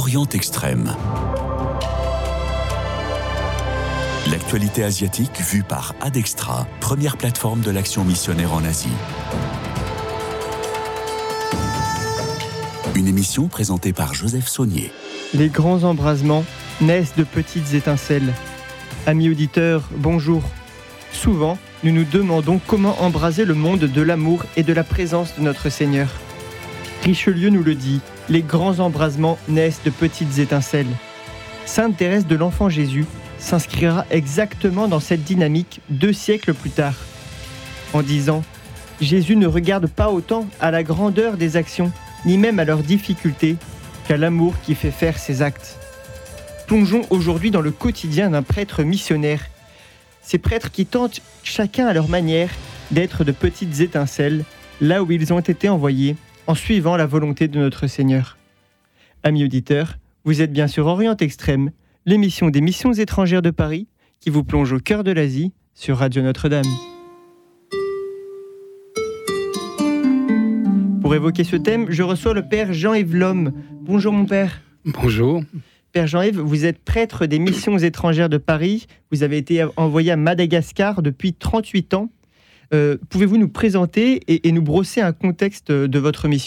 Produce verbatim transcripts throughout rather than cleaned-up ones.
Orient Extrême. L'actualité asiatique vue par Adextra, première plateforme de l'action missionnaire en Asie. Une émission présentée par Joseph Saunier. Les grands embrasements naissent de petites étincelles. Amis auditeurs, bonjour. Souvent, nous nous demandons comment embraser le monde de l'amour et de la présence de notre Seigneur. Richelieu nous le dit, les grands embrasements naissent de petites étincelles. Sainte Thérèse de l'Enfant Jésus s'inscrira exactement dans cette dynamique deux siècles plus tard. En disant « Jésus ne regarde pas autant à la grandeur des actions, ni même à leurs difficultés, qu'à l'amour qui fait faire ses actes. » Plongeons aujourd'hui dans le quotidien d'un prêtre missionnaire. Ces prêtres qui tentent, chacun à leur manière, d'être de petites étincelles, là où ils ont été envoyés, en suivant la volonté de notre Seigneur. Amis auditeurs, vous êtes bien sur Orient Extrême, l'émission des missions étrangères de Paris, qui vous plonge au cœur de l'Asie, sur Radio Notre-Dame. Pour évoquer ce thème, je reçois le Père Jean-Yves Lhomme. Bonjour mon Père. Bonjour. Père Jean-Yves, vous êtes prêtre des missions étrangères de Paris. Vous avez été envoyé à Madagascar depuis trente-huit ans. Euh, pouvez-vous nous présenter et, et nous brosser un contexte de votre mission ?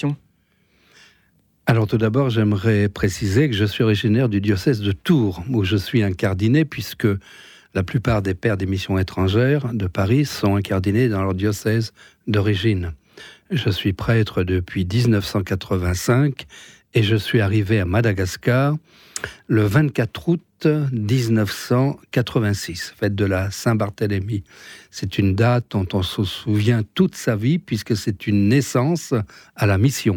Alors tout d'abord, j'aimerais préciser que je suis originaire du diocèse de Tours, où je suis incardiné, puisque la plupart des pères des missions étrangères de Paris sont incardinés dans leur diocèse d'origine. Je suis prêtre depuis dix-neuf cent quatre-vingt-cinq et je suis arrivé à Madagascar le vingt-quatre août dix-neuf cent quatre-vingt-six, fête de la Saint-Barthélemy. C'est une date dont on se souvient toute sa vie, puisque c'est une naissance à la mission.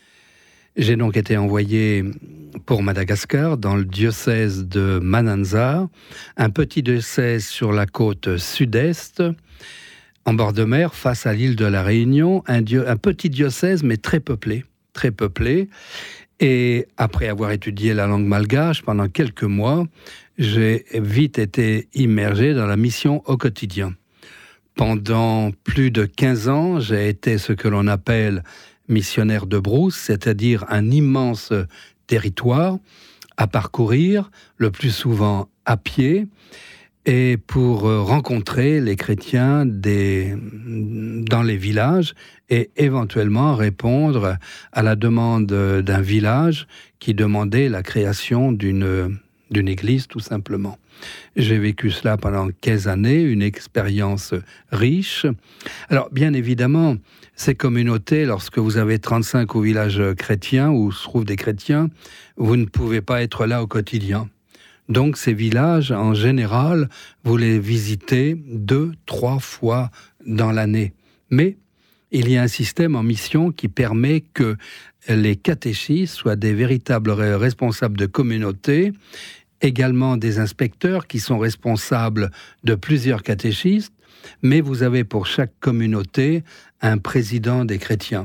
J'ai donc été envoyé pour Madagascar, dans le diocèse de Mananzar, un petit diocèse sur la côte sud-est, en bord de mer, face à l'île de la Réunion, un, dio- un petit diocèse, mais très peuplé, très peuplé. Et après avoir étudié la langue malgache pendant quelques mois, j'ai vite été immergé dans la mission au quotidien. Pendant plus de quinze ans, j'ai été ce que l'on appelle missionnaire de brousse, c'est-à-dire un immense territoire à parcourir, le plus souvent à pied, et pour rencontrer les chrétiens des, dans les villages et éventuellement répondre à la demande d'un village qui demandait la création d'une, d'une église, tout simplement. J'ai vécu cela pendant quinze années, une expérience riche. Alors, bien évidemment, ces communautés, lorsque vous avez trente-cinq au village chrétien, où se trouvent des chrétiens, vous ne pouvez pas être là au quotidien. Donc, ces villages, en général, vous les visitez deux, trois fois dans l'année. Mais il y a un système en mission qui permet que les catéchistes soient des véritables responsables de communauté, également des inspecteurs qui sont responsables de plusieurs catéchistes, mais vous avez pour chaque communauté un président des chrétiens.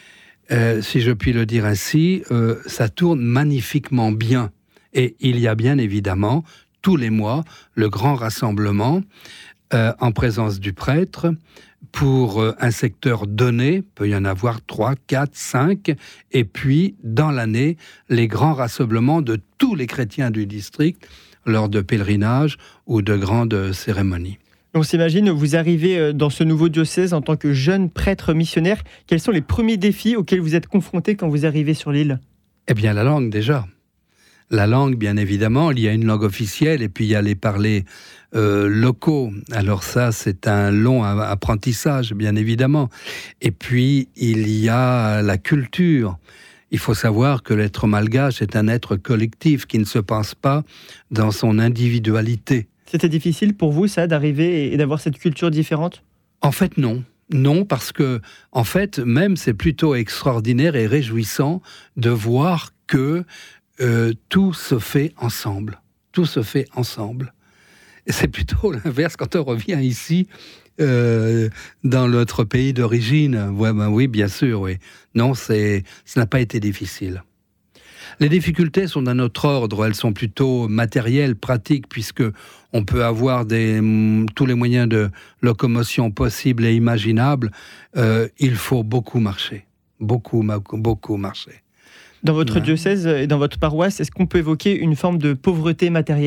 Euh, si je puis le dire ainsi, euh, ça tourne magnifiquement bien. Et il y a bien évidemment, tous les mois, le grand rassemblement euh, en présence du prêtre pour euh, un secteur donné, il peut y en avoir trois, quatre, cinq, et puis dans l'année, les grands rassemblements de tous les chrétiens du district lors de pèlerinages ou de grandes cérémonies. On s'imagine, vous arrivez dans ce nouveau diocèse en tant que jeune prêtre missionnaire. Quels sont les premiers défis auxquels vous êtes confrontés quand vous arrivez sur l'île ? Eh bien, la langue déjà. La langue, bien évidemment, il y a une langue officielle et puis il y a les parlers euh, locaux. Alors ça, c'est un long apprentissage, bien évidemment. Et puis, il y a la culture. Il faut savoir que l'être malgache est un être collectif qui ne se pense pas dans son individualité. C'était difficile pour vous, ça, d'arriver et d'avoir cette culture différente ? En fait, non. Non, parce que, en fait, même, c'est plutôt extraordinaire et réjouissant de voir que Euh, tout se fait ensemble. Tout se fait ensemble. Et c'est plutôt l'inverse quand on revient ici, euh, dans notre pays d'origine. Ouais, ben oui, bien sûr, oui. Non, c'est, ça n'a pas été difficile. Les difficultés sont d'un autre ordre. Elles sont plutôt matérielles, pratiques, puisque on peut avoir des, tous les moyens de locomotion possibles et imaginables. Euh, il faut beaucoup marcher. Beaucoup, beaucoup marcher. Dans votre Ouais. diocèse et dans votre paroisse, est-ce qu'on peut évoquer une forme de pauvreté matérielle ?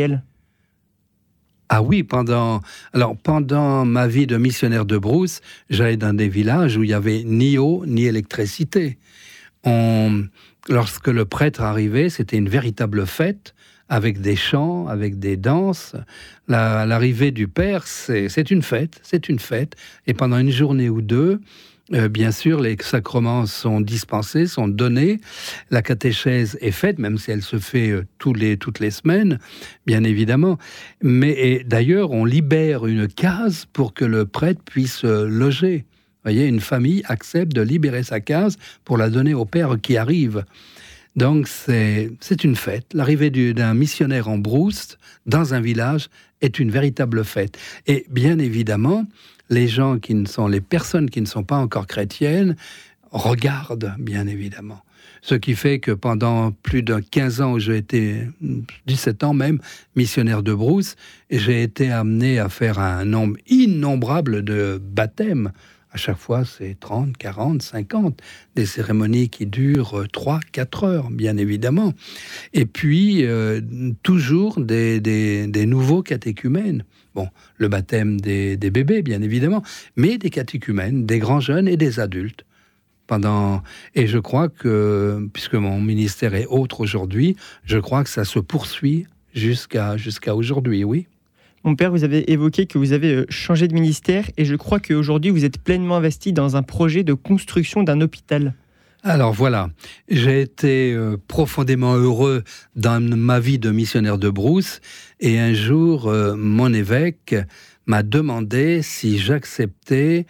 Ah oui, pendant, alors, pendant ma vie de missionnaire de brousse, j'allais dans des villages où il n'y avait ni eau ni électricité. On, lorsque le prêtre arrivait, c'était une véritable fête, avec des chants, avec des danses. La, l'arrivée du Père, c'est, c'est une fête, c'est une fête. Et pendant une journée ou deux, Euh, bien sûr, les sacrements sont dispensés, sont donnés. La catéchèse est faite, même si elle se fait euh, tous les, toutes les semaines, bien évidemment. Mais et, d'ailleurs, on libère une case pour que le prêtre puisse euh, loger. Vous voyez, une famille accepte de libérer sa case pour la donner au père qui arrive. Donc, c'est, c'est une fête. L'arrivée du, d'un missionnaire en brousse dans un village est une véritable fête. Et bien évidemment, les gens qui ne sont, les personnes qui ne sont pas encore chrétiennes regardent, bien évidemment. Ce qui fait que pendant plus de quinze ans, où j'ai été, dix-sept ans même, missionnaire de brousse, j'ai été amené à faire un nombre innombrable de baptêmes. À chaque fois, c'est trente, quarante, cinquante, des cérémonies qui durent trois, quatre heures, bien évidemment. Et puis, euh, toujours des, des, des nouveaux catéchumènes. Bon, le baptême des, des bébés, bien évidemment, mais des catéchumènes, des grands jeunes et des adultes. Pendant... Et je crois que, puisque mon ministère est autre aujourd'hui, je crois que ça se poursuit jusqu'à, jusqu'à aujourd'hui, oui. Mon père, vous avez évoqué que vous avez changé de ministère et je crois qu'aujourd'hui, vous êtes pleinement investi dans un projet de construction d'un hôpital. Alors voilà, j'ai été euh, profondément heureux dans ma vie de missionnaire de brousse et un jour, euh, mon évêque m'a demandé si j'acceptais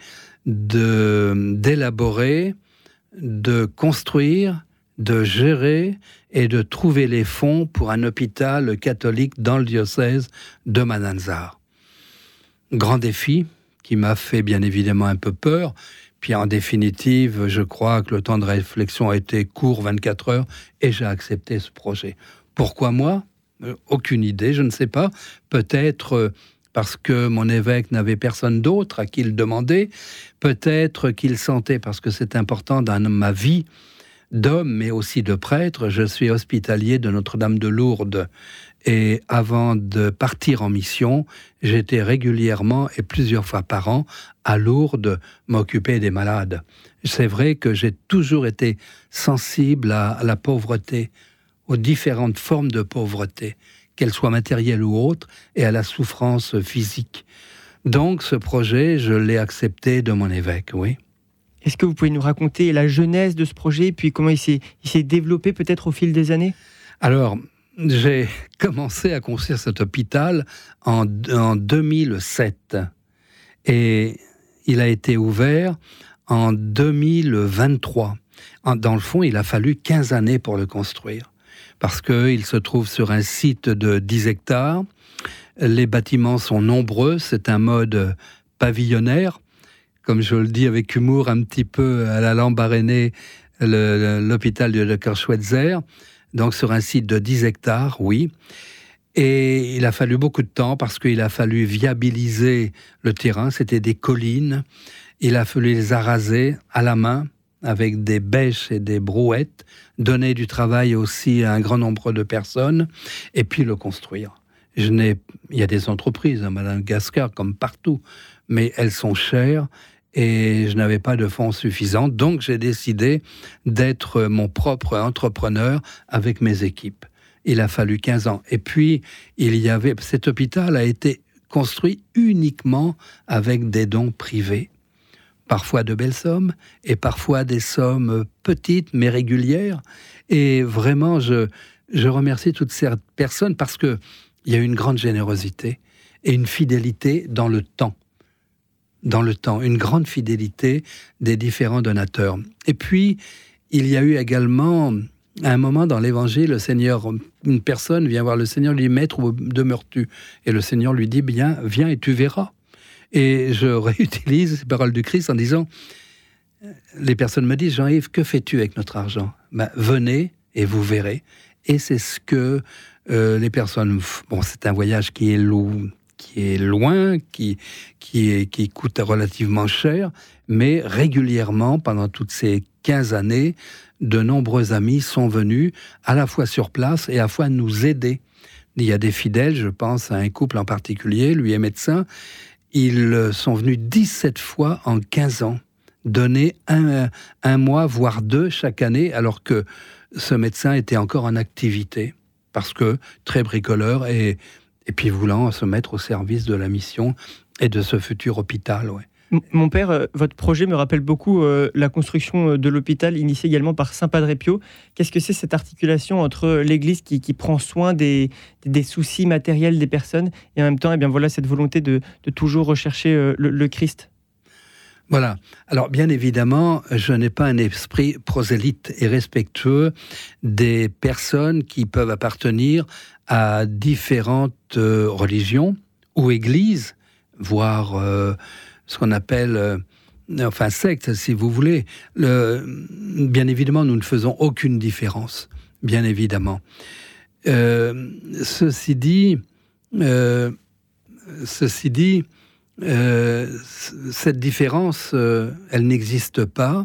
de, d'élaborer, de construire, de gérer et de trouver les fonds pour un hôpital catholique dans le diocèse de Madanzar. Grand défi qui m'a fait bien évidemment un peu peur. Puis en définitive, je crois que le temps de réflexion a été court, vingt-quatre heures, et j'ai accepté ce projet. Pourquoi moi ? euh, Aucune idée, je ne sais pas. Peut-être euh, parce que mon évêque n'avait personne d'autre à qui le demander. Peut-être qu'il sentait, parce que c'est important dans ma vie d'homme, mais aussi de prêtre. Je suis hospitalier de Notre-Dame de Lourdes. Et avant de partir en mission, j'étais régulièrement et plusieurs fois par an à Lourdes m'occuper des malades. C'est vrai que j'ai toujours été sensible à, à la pauvreté, aux différentes formes de pauvreté, qu'elles soient matérielles ou autres, et à la souffrance physique. Donc ce projet, je l'ai accepté de mon évêque, oui. Est-ce que vous pouvez nous raconter la genèse de ce projet, puis comment il s'est, il s'est développé peut-être au fil des années ? Alors, j'ai commencé à construire cet hôpital en, en deux mille sept et il a été ouvert en deux mille vingt-trois. En, dans le fond, il a fallu quinze années pour le construire parce qu'il se trouve sur un site de dix hectares. Les bâtiments sont nombreux, c'est un mode pavillonnaire. Comme je le dis avec humour, un petit peu à la Lambaréné, le, le, l'hôpital de Kerschwitzer. Donc sur un site de dix hectares, oui. Et il a fallu beaucoup de temps parce qu'il a fallu viabiliser le terrain. C'était des collines. Il a fallu les araser à la main avec des bêches et des brouettes, donner du travail aussi à un grand nombre de personnes et puis le construire. Je n'ai... Il y a des entreprises à Madagascar comme partout, mais elles sont chères. Et je n'avais pas de fonds suffisants, donc j'ai décidé d'être mon propre entrepreneur avec mes équipes. Il a fallu quinze ans. Et puis, il y avait, cet hôpital a été construit uniquement avec des dons privés. Parfois de belles sommes, et parfois des sommes petites mais régulières. Et vraiment, je, je remercie toutes ces personnes parce qu'il y a une grande générosité et une fidélité dans le temps. dans le temps, une grande fidélité des différents donateurs. Et puis, il y a eu également, à un moment dans l'Évangile, le Seigneur, une personne vient voir le Seigneur, lui dit « Maître, où demeures-tu » Et le Seigneur lui dit « Bien, viens et tu verras ». Et je réutilise ces paroles du Christ en disant, les personnes me disent « Jean-Yves, que fais-tu avec notre argent ?» Ben, venez et vous verrez. Et c'est ce que euh, les personnes... Bon, c'est un voyage qui est lourd, qui est loin, qui, qui, est, qui coûte relativement cher, mais régulièrement, pendant toutes ces quinze années, de nombreux amis sont venus à la fois sur place et à la fois nous aider. Il y a des fidèles, je pense à un couple en particulier, lui est médecin. Ils sont venus dix-sept fois en quinze ans, donner un, un mois, voire deux chaque année, alors que ce médecin était encore en activité, parce que très bricoleur et, et puis voulant se mettre au service de la mission et de ce futur hôpital. Ouais. Mon père, euh, votre projet me rappelle beaucoup euh, la construction de l'hôpital initiée également par Saint Padre Pio. Qu'est-ce que c'est cette articulation entre l'Église qui, qui prend soin des, des soucis matériels des personnes et en même temps, eh bien, voilà, cette volonté de, de toujours rechercher euh, le, le Christ? Voilà. Alors, bien évidemment, je n'ai pas un esprit prosélyte et respectueux des personnes qui peuvent appartenir à différentes euh, religions ou églises, voire... Euh, ce qu'on appelle, euh, enfin, secte, si vous voulez. Le, bien évidemment, nous ne faisons aucune différence, bien évidemment. Euh, ceci dit, euh, ceci dit, euh, cette différence, euh, elle n'existe pas.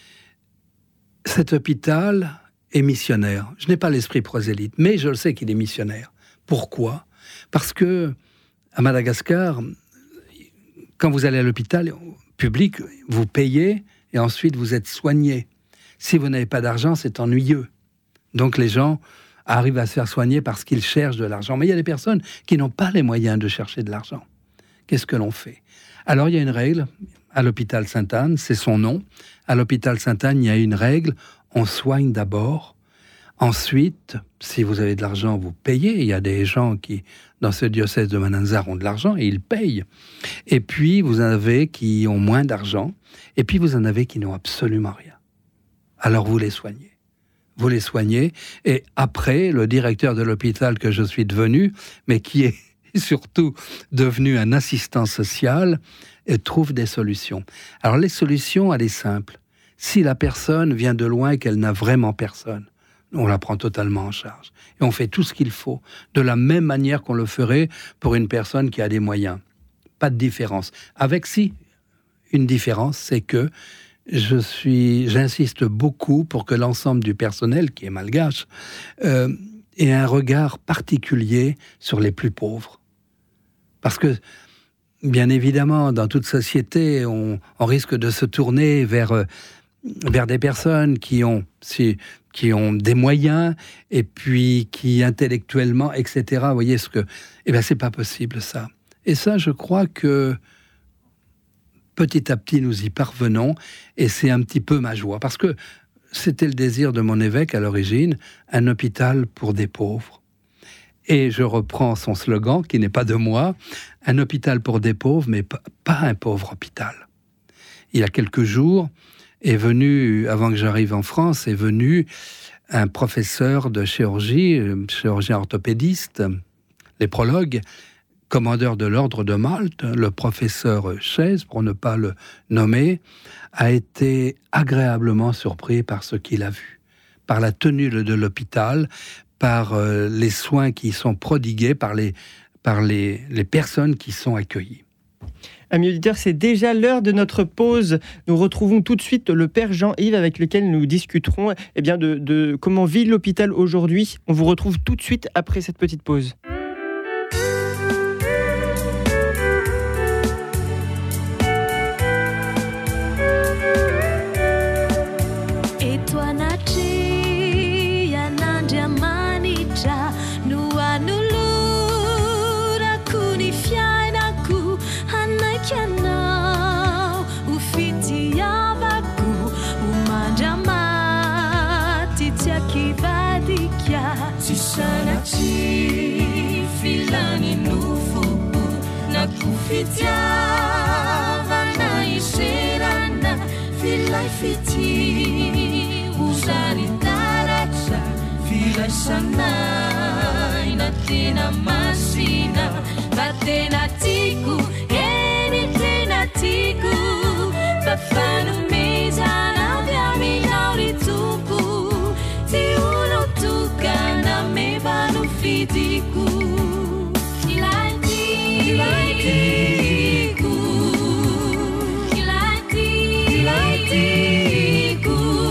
Cet hôpital est missionnaire. Je n'ai pas l'esprit prosélyte, mais je le sais qu'il est missionnaire. Pourquoi ? Parce que à Madagascar, quand vous allez à l'hôpital public, vous payez et ensuite vous êtes soigné. Si vous n'avez pas d'argent, c'est ennuyeux. Donc les gens arrivent à se faire soigner parce qu'ils cherchent de l'argent. Mais il y a des personnes qui n'ont pas les moyens de chercher de l'argent. Qu'est-ce que l'on fait ? Alors il y a une règle à l'hôpital Sainte-Anne, c'est son nom. À l'hôpital Sainte-Anne, il y a une règle, on soigne d'abord. Ensuite, si vous avez de l'argent, vous payez. Il y a des gens qui, dans ce diocèse de Mananzar, ont de l'argent et ils payent. Et puis, vous en avez qui ont moins d'argent. Et puis, vous en avez qui n'ont absolument rien. Alors, vous les soignez. Vous les soignez. Et après, le directeur de l'hôpital que je suis devenu, mais qui est surtout devenu un assistant social, trouve des solutions. Alors, les solutions, elle est simple. Si la personne vient de loin et qu'elle n'a vraiment personne, on la prend totalement en charge. Et on fait tout ce qu'il faut, de la même manière qu'on le ferait pour une personne qui a des moyens. Pas de différence. Avec si, une différence, c'est que je suis, j'insiste beaucoup pour que l'ensemble du personnel, qui est malgache, euh, ait un regard particulier sur les plus pauvres. Parce que, bien évidemment, dans toute société, on, on risque de se tourner vers... Euh, vers des personnes qui ont, si, qui ont des moyens et puis qui intellectuellement, et cetera. Vous voyez ce que... Eh bien, c'est pas possible, ça. Et ça, je crois que petit à petit, nous y parvenons et c'est un petit peu ma joie. Parce que c'était le désir de mon évêque à l'origine, un hôpital pour des pauvres. Et je reprends son slogan, qui n'est pas de moi, un hôpital pour des pauvres, mais pas un pauvre hôpital. Il y a quelques jours, est venu, avant que j'arrive en France, est venu un professeur de chirurgie, chirurgien orthopédiste, léphrologue, commandeur de l'ordre de Malte, le professeur Chaise, pour ne pas le nommer, a été agréablement surpris par ce qu'il a vu, par la tenue de l'hôpital, par euh, les soins qui sont prodigués, par les, par les, les personnes qui sont accueillies. Amis auditeurs, c'est déjà l'heure de notre pause. Nous retrouvons tout de suite le Père Jean-Yves avec lequel nous discuterons eh bien de, de comment vit l'hôpital aujourd'hui. On vous retrouve tout de suite après cette petite pause. Sanati filani nufu na kufitiava na iserana filai fiti usari taracha filai sanai na tena masina batena tiku eni tena tiku bafanu mezana via mi naurituku ti uno tukana me vanu fitiku ilati ilatiku ilati ilatiku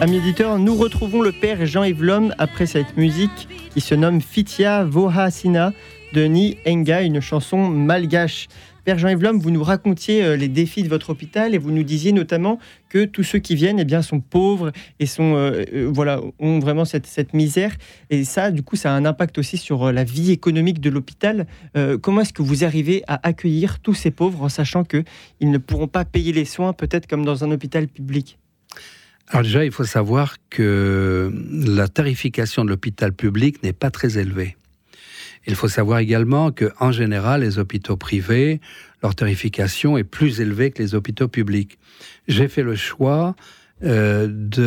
Amis éditeurs, nous retrouvons le père Jean-Yves Lhomme après cette musique qui se nomme Fitia Vohasina de Ni Enga, une chanson malgache. Père Jean-Yves Lhomme, vous nous racontiez les défis de votre hôpital et vous nous disiez notamment que tous ceux qui viennent eh bien, sont pauvres et sont, euh, euh, voilà, ont vraiment cette, cette misère. Et ça, du coup, ça a un impact aussi sur la vie économique de l'hôpital. Euh, comment est-ce que vous arrivez à accueillir tous ces pauvres en sachant qu'ils ne pourront pas payer les soins, peut-être comme dans un hôpital public ? Alors déjà, il faut savoir que la tarification de l'hôpital public n'est pas très élevée. Il faut savoir également qu'en général, les hôpitaux privés, leur tarification est plus élevée que les hôpitaux publics. J'ai fait le choix euh,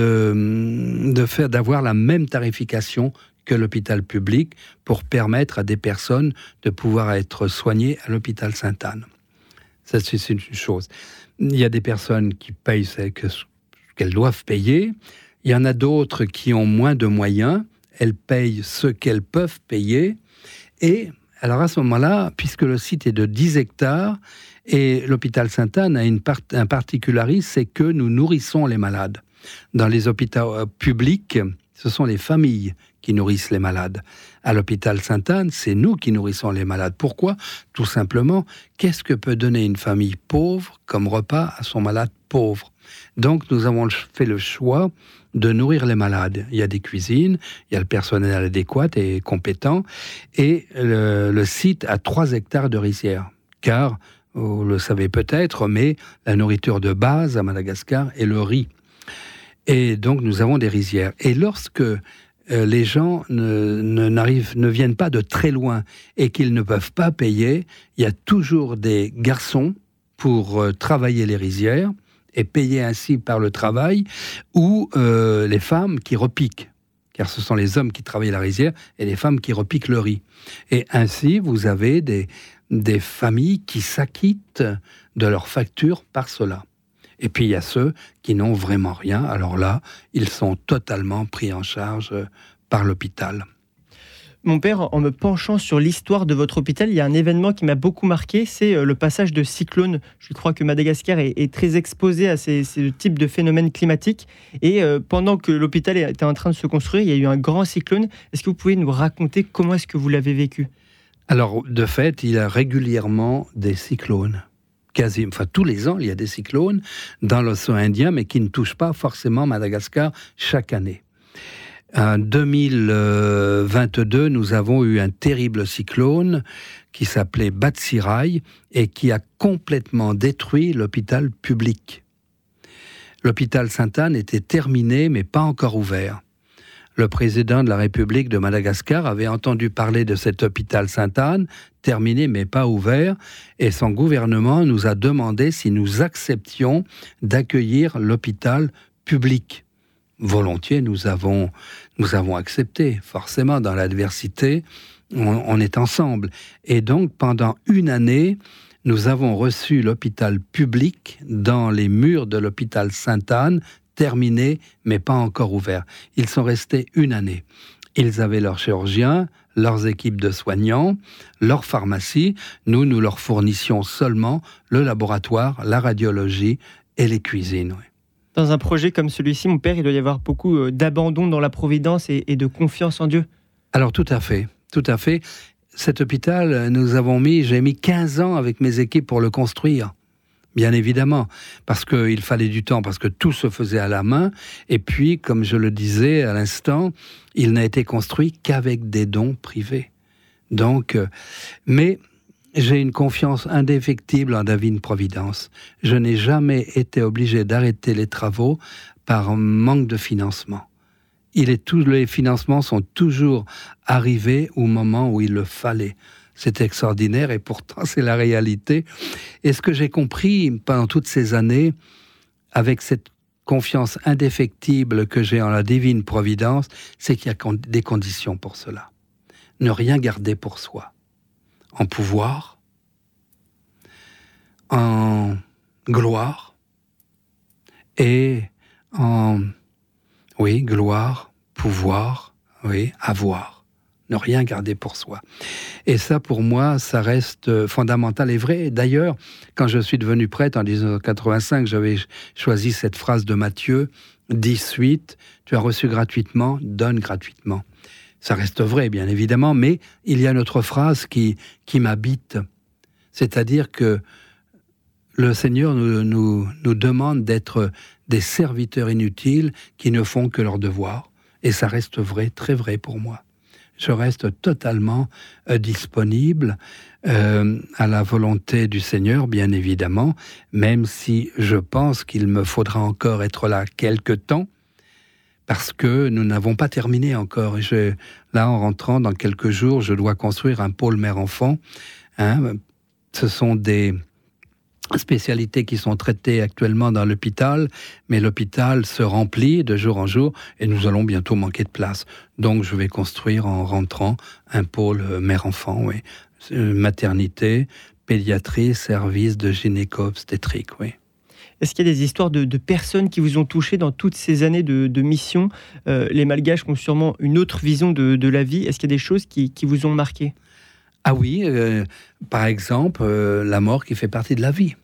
de, de faire, d'avoir la même tarification que l'hôpital public pour permettre à des personnes de pouvoir être soignées à l'hôpital Sainte-Anne. Ça, c'est une chose. Il y a des personnes qui payent ce qu'elles doivent payer. Il y en a d'autres qui ont moins de moyens. Elles payent ce qu'elles peuvent payer. Et alors à ce moment-là, puisque le site est de dix hectares, et l'hôpital Sainte-Anne a une part, un particularisme, c'est que nous nourrissons les malades. Dans les hôpitaux publics, ce sont les familles qui nourrissent les malades. À l'hôpital Sainte-Anne, c'est nous qui nourrissons les malades. Pourquoi ? Tout simplement, qu'est-ce que peut donner une famille pauvre comme repas à son malade pauvre ? Donc nous avons fait le choix de nourrir les malades. Il y a des cuisines, il y a le personnel adéquat et compétent, et le, le site a trois hectares de rizières. Car, vous le savez peut-être, mais la nourriture de base à Madagascar est le riz. Et donc nous avons des rizières. Et lorsque euh, les gens ne, ne, n'arrivent, ne viennent pas de très loin et qu'ils ne peuvent pas payer, il y a toujours des garçons pour euh, travailler les rizières, et payés ainsi par le travail, ou euh, les femmes qui repiquent, car ce sont les hommes qui travaillent la rizière et les femmes qui repiquent le riz. Et ainsi, vous avez des, des familles qui s'acquittent de leurs factures par cela. Et puis il y a ceux qui n'ont vraiment rien, alors là, ils sont totalement pris en charge par l'hôpital. Mon père, en me penchant sur l'histoire de votre hôpital, il y a un événement qui m'a beaucoup marqué, c'est le passage de cyclones. Je crois que Madagascar est, est très exposé à ces, ces types de phénomènes climatiques. Et euh, pendant que l'hôpital était en train de se construire, il y a eu un grand cyclone. Est-ce que vous pouvez nous raconter comment est-ce que vous l'avez vécu ? Alors, de fait, il y a régulièrement des cyclones. Quasi, enfin, tous les ans, il y a des cyclones dans l'océan Indien, mais qui ne touchent pas forcément Madagascar chaque année. En deux mille vingt-deux, nous avons eu un terrible cyclone qui s'appelait Batsirai et qui a complètement détruit l'hôpital public. L'hôpital Sainte-Anne était terminé, mais pas encore ouvert. Le président de la République de Madagascar avait entendu parler de cet hôpital Sainte-Anne, terminé mais pas ouvert, et son gouvernement nous a demandé si nous acceptions d'accueillir l'hôpital public. Volontiers, nous avons, nous avons accepté. Forcément, dans l'adversité, on, on est ensemble. Et donc, pendant une année, nous avons reçu l'hôpital public dans les murs de l'hôpital Sainte-Anne, terminé, mais pas encore ouvert. Ils sont restés une année. Ils avaient leurs chirurgiens, leurs équipes de soignants, leur pharmacie. Nous, nous leur fournissions seulement le laboratoire, la radiologie et les cuisines. Oui. Dans un projet comme celui-ci, mon père, il doit y avoir beaucoup d'abandon dans la providence et, et de confiance en Dieu. Alors tout à fait, tout à fait. Cet hôpital, nous avons mis, j'ai mis quinze ans avec mes équipes pour le construire. Bien évidemment, parce qu'il fallait du temps, parce que tout se faisait à la main. Et puis, comme je le disais à l'instant, il n'a été construit qu'avec des dons privés. Donc, euh, mais j'ai une confiance indéfectible en Divine Providence. Je n'ai jamais été obligé d'arrêter les travaux par manque de financement. Il est, tous les financements sont toujours arrivés au moment où il le fallait. C'est extraordinaire et pourtant c'est la réalité. Et ce que j'ai compris pendant toutes ces années, avec cette confiance indéfectible que j'ai en la Divine Providence, c'est qu'il y a des conditions pour cela. Ne rien garder pour soi. En pouvoir, en gloire et en, oui, gloire, pouvoir, oui, avoir. Ne rien garder pour soi. Et ça, pour moi, ça reste fondamental et vrai. D'ailleurs, quand je suis devenu prêtre en dix-neuf cent quatre-vingt-cinq, j'avais choisi cette phrase de Matthieu, dix-huit, tu as reçu gratuitement, donne gratuitement. Ça reste vrai, bien évidemment, mais il y a une autre phrase qui, qui m'habite. C'est-à-dire que le Seigneur nous, nous, nous demande d'être des serviteurs inutiles qui ne font que leur devoir. Et ça reste vrai, très vrai pour moi. Je reste totalement euh, disponible euh, à la volonté du Seigneur, bien évidemment, même si je pense qu'il me faudra encore être là quelque temps, parce que nous n'avons pas terminé encore. Et je, là, en rentrant dans quelques jours, je dois construire un pôle mère-enfant. Hein. Ce sont des spécialités qui sont traitées actuellement dans l'hôpital, mais l'hôpital se remplit de jour en jour et nous allons bientôt manquer de place. Donc je vais construire en rentrant un pôle mère-enfant, oui. Maternité, pédiatrie, service de gynéco-obstétrique, oui. Est-ce qu'il y a des histoires de, de personnes qui vous ont touché dans toutes ces années de, de mission ? euh, Les Malgaches ont sûrement une autre vision de, de la vie. Est-ce qu'il y a des choses qui, qui vous ont marqué ? Ah oui, euh, par exemple, euh, la mort qui fait partie de la vie.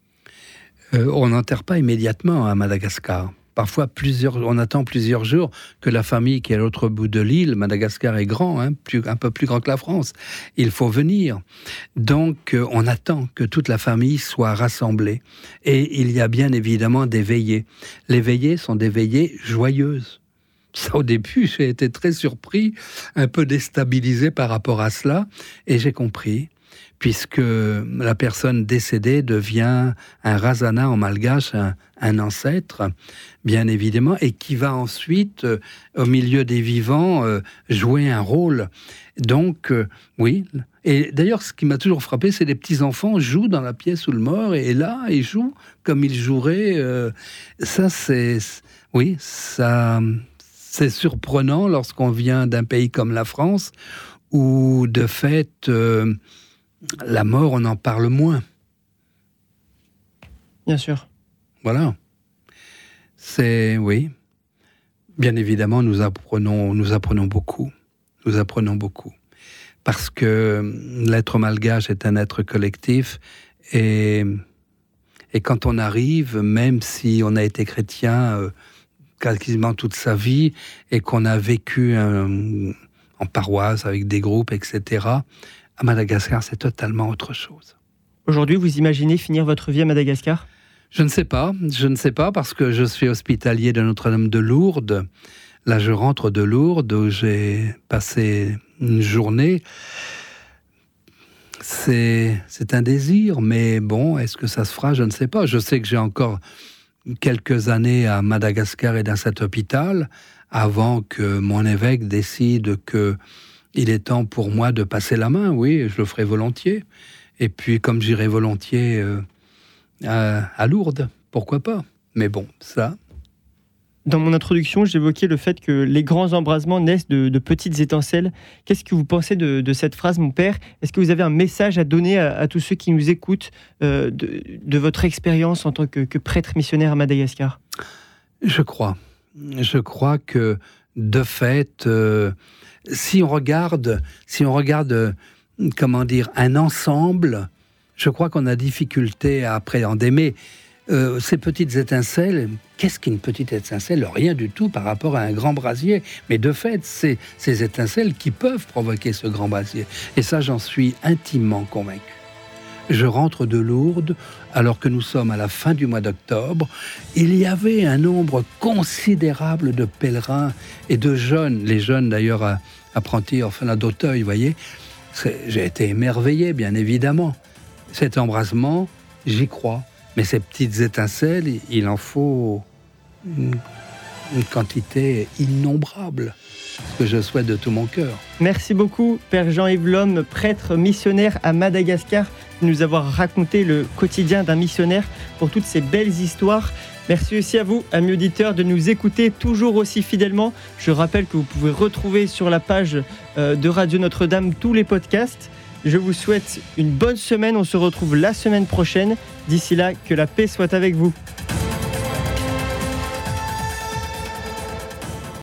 Euh, on n'enterre pas immédiatement à Madagascar. Parfois, plusieurs, on attend plusieurs jours que la famille qui est à l'autre bout de l'île, Madagascar est grand, hein, plus, un peu plus grand que la France, il faut venir. Donc, euh, on attend que toute la famille soit rassemblée. Et il y a bien évidemment des veillées. Les veillées sont des veillées joyeuses. Ça, au début, j'ai été très surpris, un peu déstabilisé par rapport à cela, et j'ai compris, puisque la personne décédée devient un razana en malgache, un, un ancêtre, bien évidemment, et qui va ensuite, euh, au milieu des vivants, euh, jouer un rôle. Donc, euh, oui. Et d'ailleurs, ce qui m'a toujours frappé, c'est les petits-enfants jouent dans la pièce où le mort est là, ils jouent comme ils joueraient. Euh, ça, c'est... Oui, ça... C'est surprenant lorsqu'on vient d'un pays comme la France, où de fait, euh, la mort, on en parle moins. Bien sûr. Voilà. C'est, oui. Bien évidemment, nous apprenons, nous apprenons beaucoup. Nous apprenons beaucoup. Parce que l'être malgache est un être collectif, et, et quand on arrive, même si on a été chrétien... Euh, quasiment toute sa vie, et qu'on a vécu euh, en paroisse, avec des groupes, et cetera, à Madagascar, c'est totalement autre chose. Aujourd'hui, vous imaginez finir votre vie à Madagascar ? Je ne sais pas, je ne sais pas, parce que je suis hospitalier de Notre-Dame de Lourdes. Là, je rentre de Lourdes, où j'ai passé une journée. C'est, c'est un désir, mais bon, est-ce que ça se fera ? Je ne sais pas. Je sais que j'ai encore... quelques années à Madagascar et dans cet hôpital, avant que mon évêque décide qu'il est temps pour moi de passer la main. Oui, je le ferai volontiers. Et puis, comme j'irai volontiers euh, à, à Lourdes, pourquoi pas ? Mais bon, ça... Dans mon introduction, j'évoquais le fait que les grands embrasements naissent de, de petites étincelles. Qu'est-ce que vous pensez de, de cette phrase, mon père ? Est-ce que vous avez un message à donner à, à tous ceux qui nous écoutent euh, de, de votre expérience en tant que, que prêtre missionnaire à Madagascar ? Je crois. Je crois que, de fait, euh, si on regarde, si on regarde, euh, comment dire, un ensemble, je crois qu'on a difficulté à appréhender. Mais Euh, ces petites étincelles, qu'est-ce qu'une petite étincelle ? Rien du tout par rapport à un grand brasier. Mais de fait, c'est ces étincelles qui peuvent provoquer ce grand brasier. Et ça, j'en suis intimement convaincu. Je rentre de Lourdes, alors que nous sommes à la fin du mois d'octobre. Il y avait un nombre considérable de pèlerins et de jeunes, les jeunes d'ailleurs apprentis orphelins d'Auteuil, vous voyez. J'ai été émerveillé, bien évidemment. Cet embrasement, j'y crois. Mais ces petites étincelles, il en faut une, une quantité innombrable, ce que je souhaite de tout mon cœur. Merci beaucoup, Père Jean-Yves Lhomme, prêtre missionnaire à Madagascar, de nous avoir raconté le quotidien d'un missionnaire pour toutes ces belles histoires. Merci aussi à vous, amis auditeurs, de nous écouter toujours aussi fidèlement. Je rappelle que vous pouvez retrouver sur la page de Radio Notre-Dame tous les podcasts. Je vous souhaite une bonne semaine. On se retrouve la semaine prochaine. D'ici là, que la paix soit avec vous.